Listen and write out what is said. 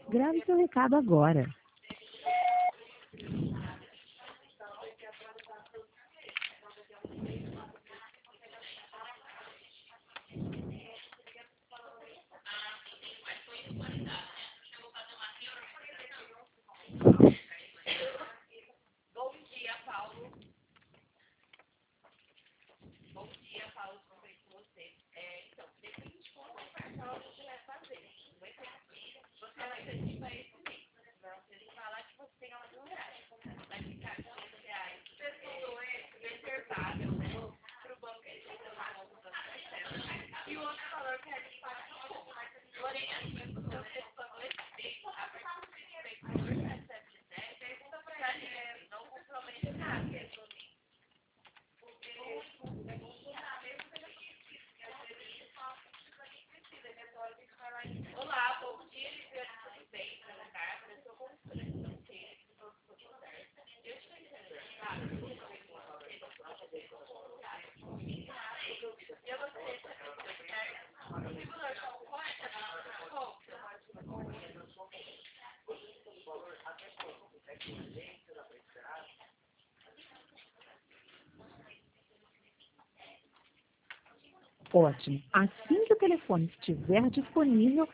Grave seu recado agora. Bom dia, Paulo. Bom dia, Paulo. Como é com você? Então, depende de como o cartão a gente vai fazer. Vai ser aqui, você vai antecipa esse mês. Você falar que você tem algum reais. Vai ficar R$ 500 reservável, né? Para o banco que ele tem uma conta parcela. E o outro valor que a gente paga no conta. Porém, assim, se você for esse mês, a partir do mês, o valor que recebe de 10, pergunta para ele, não compromete nada. Olá, bom dia, Liviane, tudo bem? Meu nome é Bárbara, eu sou consultora financeira aqui do Banco Popular. Eu estou interessada em você, e eu gostaria de saber se você certo. O tribunal está correto na conta? Ótimo. Assim que o telefone estiver disponível,